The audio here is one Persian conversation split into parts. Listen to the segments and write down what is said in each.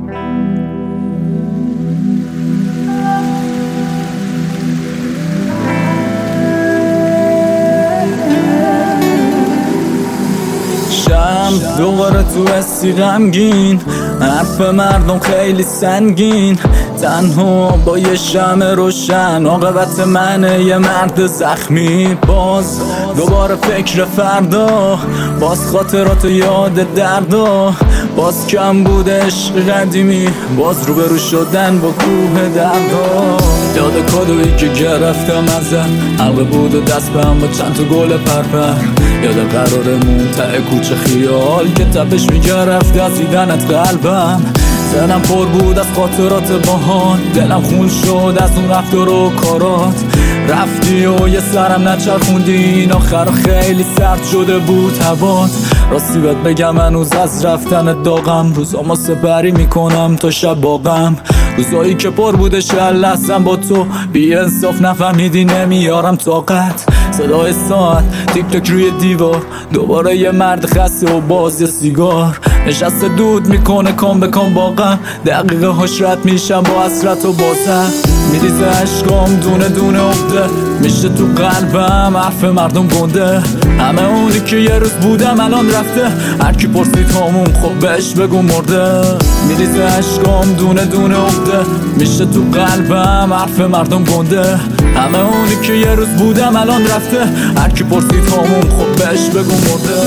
دوباره تو استی غمگین، حرف مردم خیلی سنگین، تنها با یه شمع روشن، عاقبت منه یه مرد زخمی. باز دوباره فکر فردا، باز خاطرات یاد دردا، باز کم بود عشق قدیمی، باز روبرو شدن با کوه دردا. یاد کادویی که گرفتم ازت، حلقه بود و دست بهم با چند تا گل پرپر. یاد قرارمون ته کوچه خیال که تپش میگرفت از دیدنت قلبم. دلم پر بود از خاطرات باهات، دلم خون شد از اون رفتار و کارات. رفتی و یه سرم نچرخوندی، این آخر خیلی سرد شده بود هوات. راستی بهت بگم هنوز از رفتن داغم، روزامو سپری میکنم تا شب باغم. روزایی که پر بوده شلستم با تو، بی انصاف نفهمیدی نمیارم طاقت. صدای ساعت تیک تاک روی دیوار، دوباره یه مرد خسته و باز یه سیگار نشسته دود میکنه کام به کام با غم. دقیقه هاش رد میشم با حسرت و بازم، میریزه عشقام دونه دونه افته، میشه تو قلبم حرف مردم گنده. همه اونی که یه روز بودم الان رفته، هر کی پرسید همون خب بهش بگو مرده. میریزه عشقام دونه دونه افته، میشه تو قلبم حرف مردم گنده. همه اونی که یه روز بودم الان رفته، هر کی پرسید همون خب بهش بگو مرده.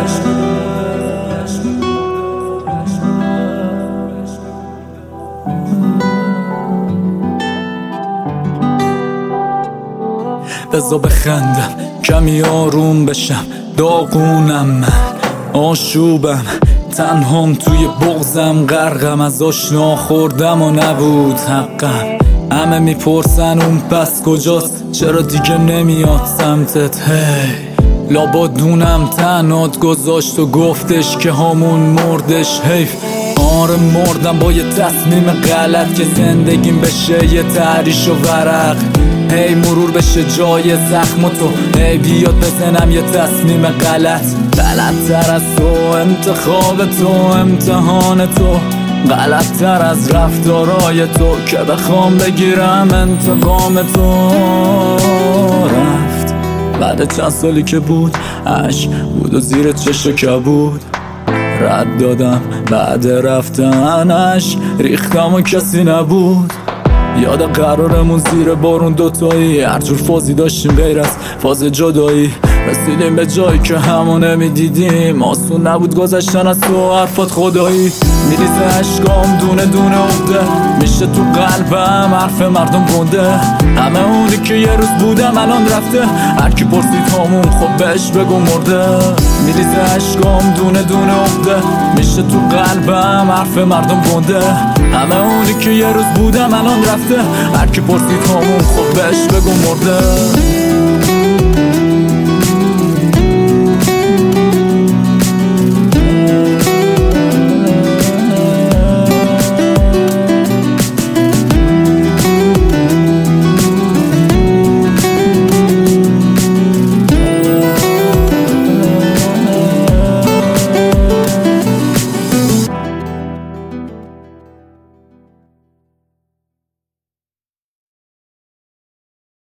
بذار بخندم کمی آروم بشم، داغونم من آشوبم، تنهام توی بغزم غرقم، از آشنا خوردم و نبود حقم. همه میپرسن اون پس کجاست، چرا دیگه نمیاد سمتت. هی لابد دونم تنات گذاشت و گفتش که همون مردش. حیف آره مردم با یه تصمیم غلط، که زندگیم بشه یه تحریش و ورق. هی مرور بشه جای زخم تو، هی بیاد بزنم یه تصمیم غلط. غلط‌تر از تو انتخاب تو، امتحان تو غلط‌تر از رفتارای تو، که بخوام بگیرم انتقام تو. رفت بعد چند سالی که بود، عشق بود و زیر چشم کبود. رد دادم بعد رفتنش، ریختم و کسی نبود. یاد قرارمون زیر بارون دوتایی، هر جور فازی داشتیم غیر از فاز جدایی. رسیدیم به جایی که همون نمیدیدیم، آسون نبود گذشتن از تو حرفات خدایی. میریزه عشقام دونه دونه افته، میشه تو قلبم حرف مردم گنده. همه اونی که یه روز بودم الان رفته، هر کی پرسید همون خب بهش بگو مرده. میریزه عشقام دونه دونه افته، میشه تو قلبم حرف مردم گنده. همه اونی که یه روز بودم الان رفته، هر کی پرسید همون خب بهش بگو مرده.